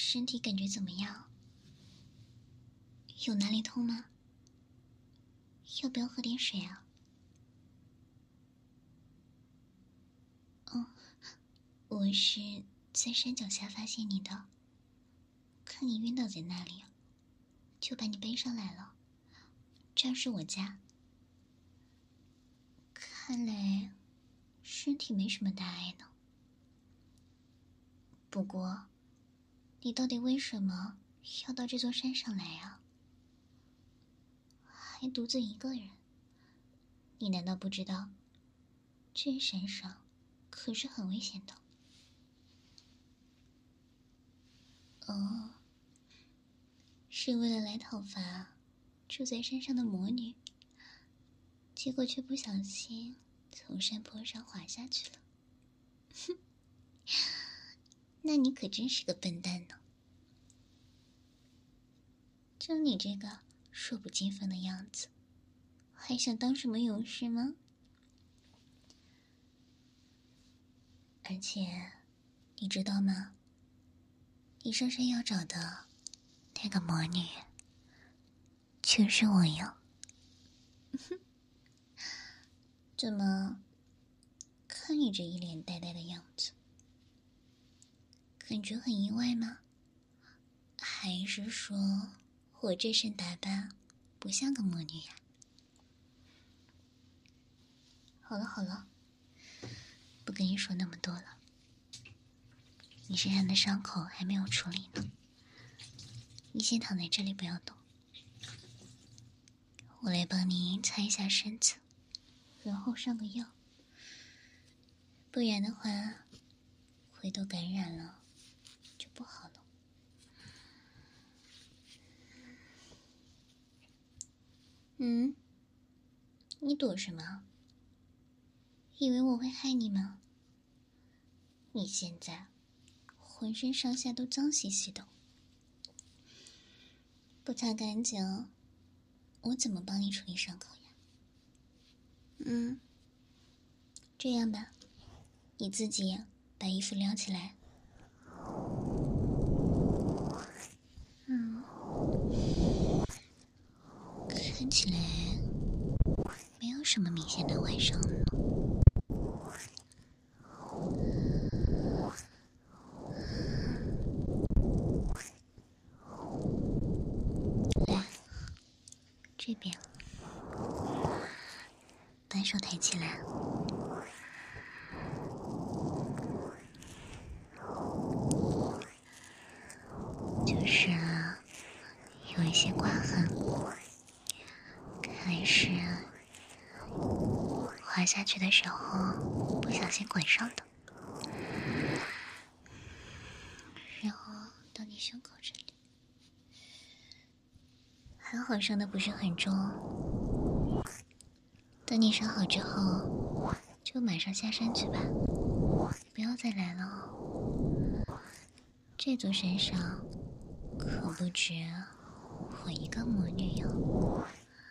身体感觉怎么样？有哪里痛吗？要不要喝点水啊？哦，我是在山脚下发现你的，看你晕倒在那里，就把你背上来了。这儿是我家。看来身体没什么大碍呢。不过，你到底为什么要到这座山上来啊？还独自一个人？你难道不知道，这山上可是很危险的？哦，是为了来讨伐住在山上的魔女，结果却不小心从山坡上滑下去了。哼，那你可真是个笨蛋呢！就你这个弱不禁风的样子，还想当什么勇士吗？而且，你知道吗？你上山要找的那个魔女，就是我哟。怎么，看你这一脸呆呆的样子，感觉很意外吗？还是说我这身打扮不像个魔女呀？好了好了，不跟你说那么多了。你身上的伤口还没有处理呢，你先躺在这里不要动，我来帮你擦一下身子，然后上个药，不然的话，回头感染了就不好了。嗯，你躲什么？以为我会害你吗？你现在浑身上下都脏兮兮的，不擦干净，我怎么帮你处理伤口呀？这样吧，你自己把衣服撩起来。看起来没有什么明显的外伤呢。来，这边，把手抬起来。就是有一些刮痕，还是滑下去的时候不小心滚上的。然后到你胸口这里，还好伤的不是很重。等你伤好之后，就马上下山去吧，不要再来了。这座山上可不止我一个魔女哟。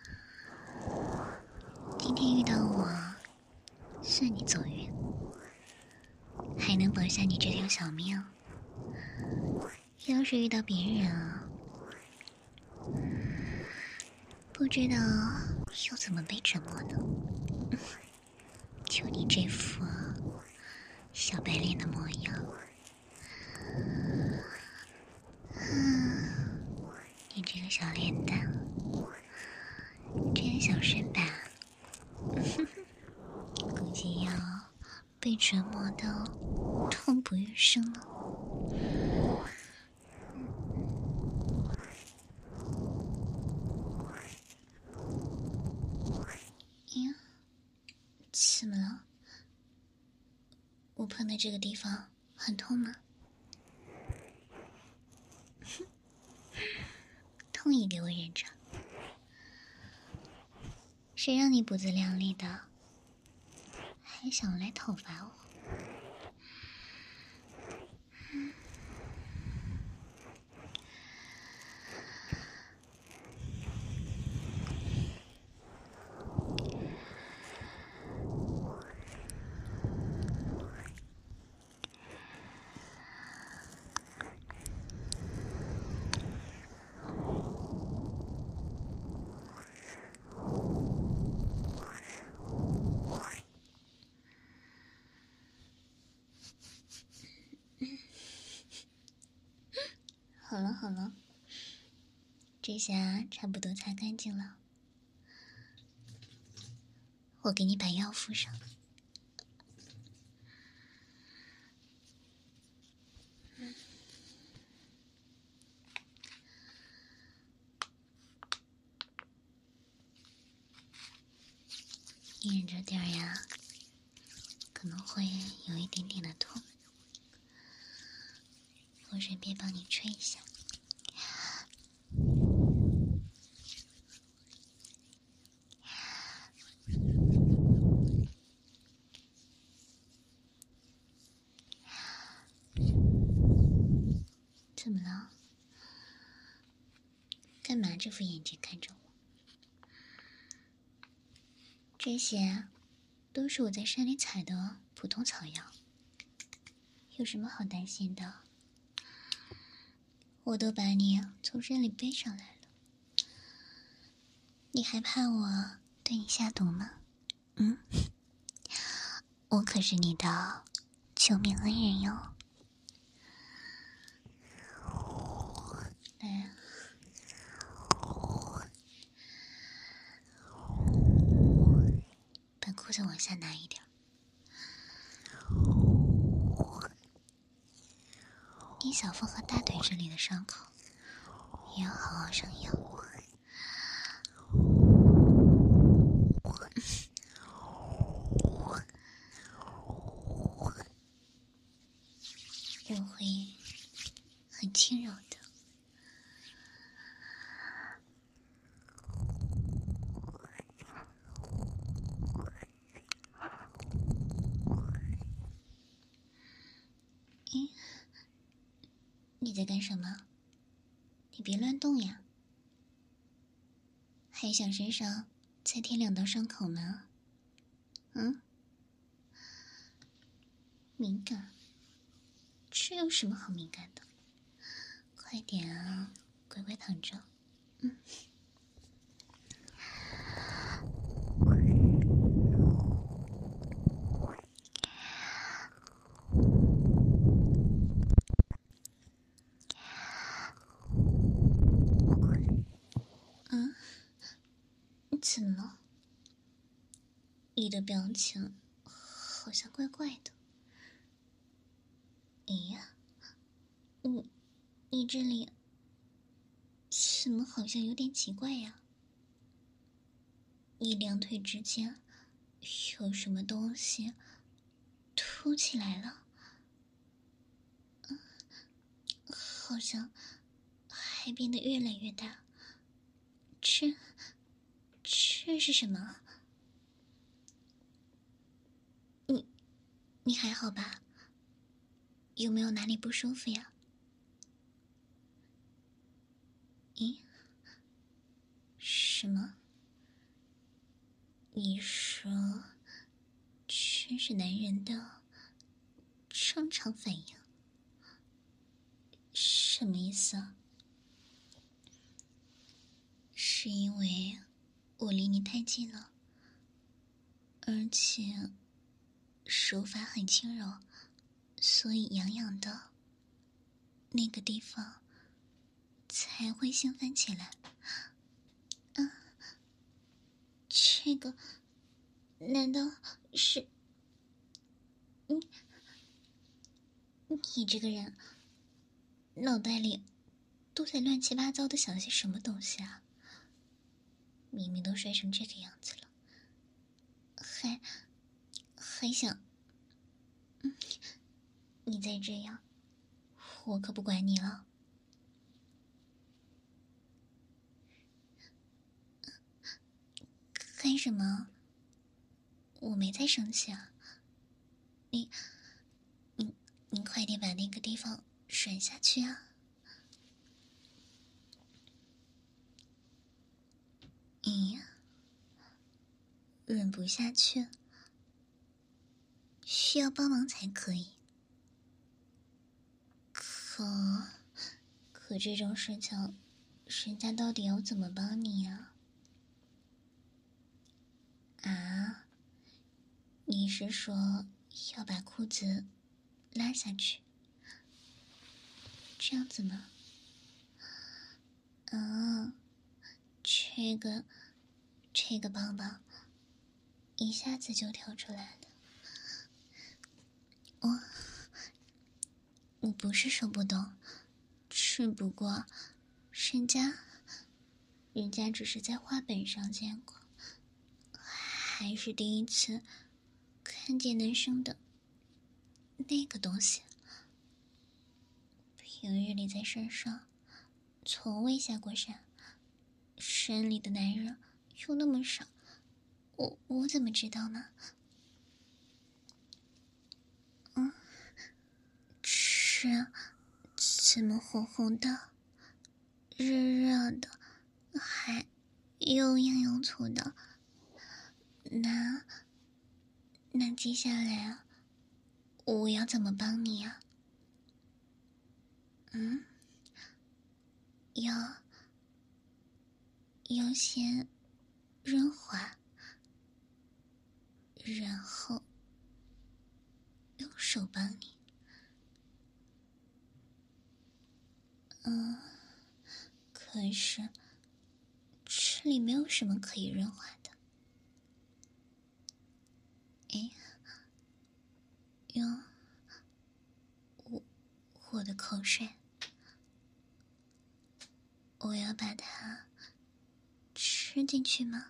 今天遇到我，算你走运，还能保下你这条小命。要是遇到别人啊，不知道又怎么被折磨呢？就你这副小白脸的模样，你这个小脸蛋，这样小身板，估计要被折磨到痛不欲生了。呀，怎么了？我碰的这个地方很痛吗？痛也给我忍着。谁让你不自量力的，还想来讨伐我？ 好了好了，这下差不多擦干净了，我给你把药敷上。咽着点儿呀，可能会有一点点的痛，我顺便帮你吹一下。怎么了？干嘛这副眼睛看着我？这些都是我在山里采的普通草药，有什么好担心的？我都把你从山里背上来了，你还怕我对你下毒吗？我可是你的救命恩人哟。来，把裤子往下拿一点。你小腹和大腿这里的伤口也要好好上药。我会很轻柔的。你在干什么？你别乱动呀！还想身上再添2道伤口吗？敏感？这有什么好敏感的？快点啊，乖乖躺着。怎么了？你的表情好像怪怪的。哎呀，你这里怎么好像有点奇怪呀？你两腿之间有什么东西凸起来了？好像还变得越来越大。这是什么？你还好吧？有没有哪里不舒服呀？咦？什么？你说这是男人的正常反应？什么意思啊？是因为我离你太近了，而且手法很轻柔，所以痒痒的那个地方才会兴奋起来。这个难道是你这个人脑袋里都在乱七八糟的想些什么东西啊？明明都摔成这个样子了，还想你再这样，我可不管你了。干什么？我没在生气啊。你快点把那个地方甩下去啊！忍不下去，需要帮忙才可以。可这种事情，人家到底要怎么帮你呀？啊？你是说要把裤子拉下去，这样子吗？ 啊，这个棒棒一下子就跳出来了。我不是说不懂，只不过人家只是在画本上见过，还是第一次看见男生的那个东西。平日里在山上从未下过山，山里的男人又那么少，我怎么知道呢？是啊，怎么红红的、热热的，还又硬又粗的？那接下来啊，我要怎么帮你啊？要先润滑，然后用手帮你。可是这里没有什么可以润滑的。用我的口水，我要把它吃进去吗？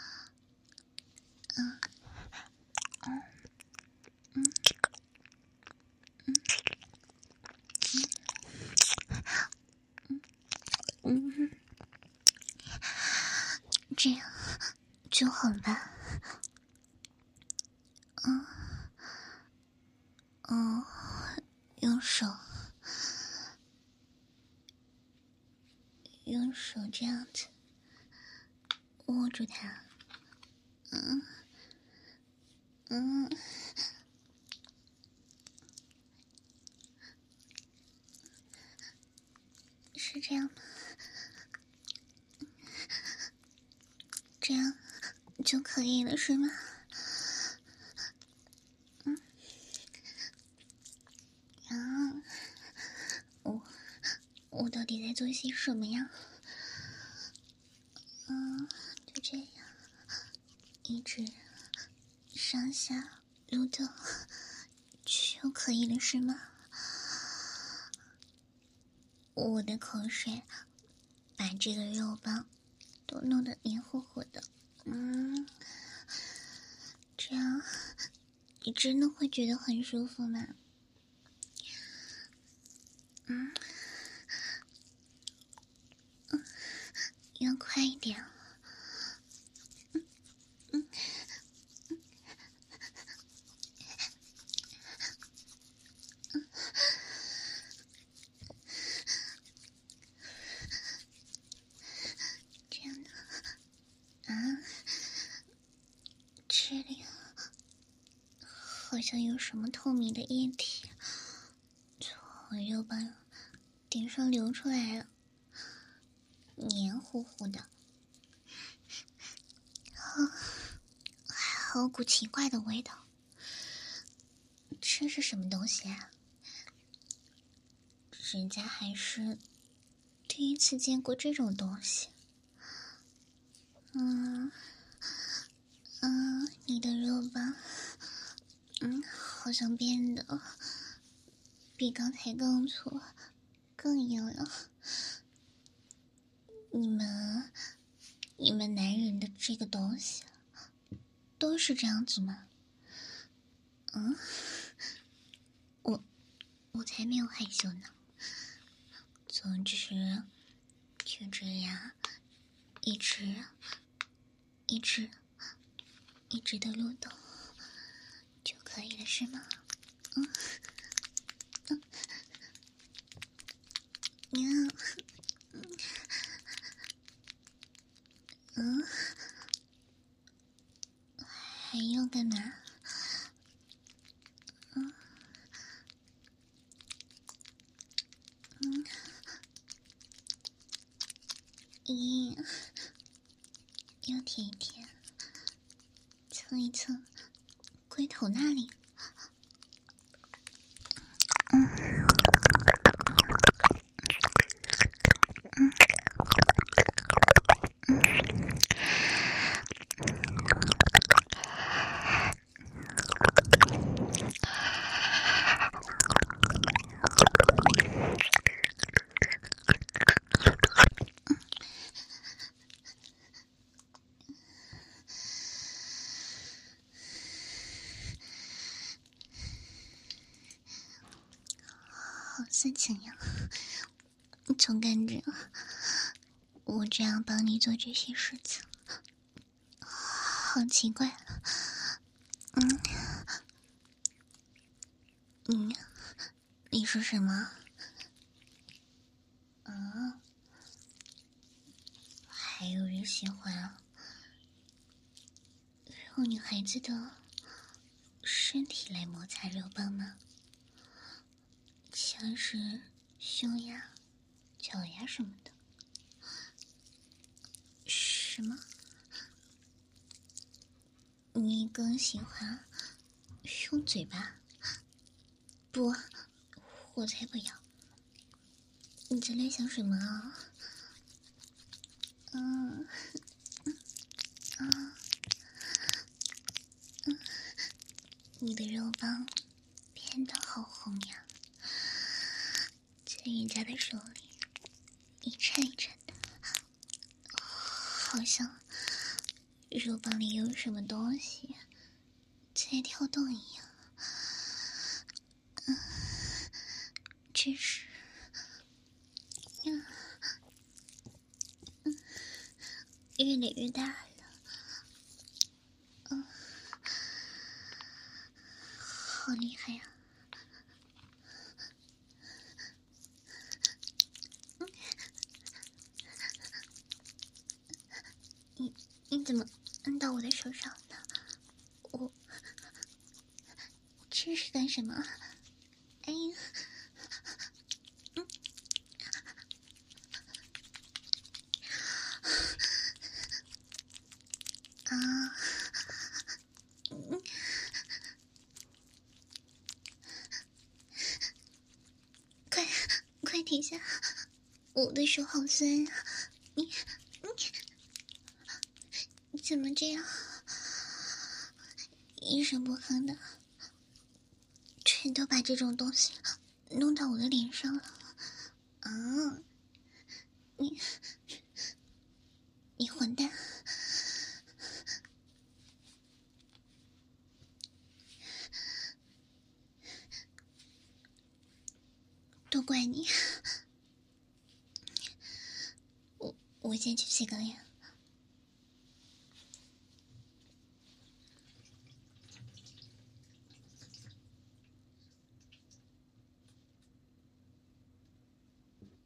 这样就好吧。用手这样子握住它。是这样吗？这样就可以了是吗？我到底在做些什么呀？就这样一直上下撸动就可以了是吗？我的口水把这个肉棒都弄得黏糊糊的。这样你真的会觉得很舒服吗？要快一点。这样的这里好像有什么透明的液体从肉棒顶上流出来了，黏糊糊的，还有股奇怪的味道。这是什么东西啊？人家还是第一次见过这种东西。你的肉棒好像变得比刚才更粗更硬了。你们男人的这个东西都是这样子吗？我才没有害羞呢。总之就这样一直的撸动就可以了是吗？还要干嘛？要舔一舔，蹭一蹭龟头那里。 想要，总感觉我这样帮你做这些事情，好奇怪。你说什么？啊？还有人喜欢用女孩子的身体来摩擦肉棒吗？像是胸呀、脚呀什么的。什么？你更喜欢用嘴巴？不，我才不要。你在联想什么啊？你的肉棒变得好红呀，在人家的手里一颤一颤的，好像肉棒里有什么东西在跳动一样。真是，越来越大了。好厉害呀！你怎么摁到我的手上呢？我这是干什么？哎呀！快停下！我的手好酸呀！你怎么这样？一声不吭的，全都把这种东西弄到我的脸上了。你混蛋！都怪你！我先去洗个脸。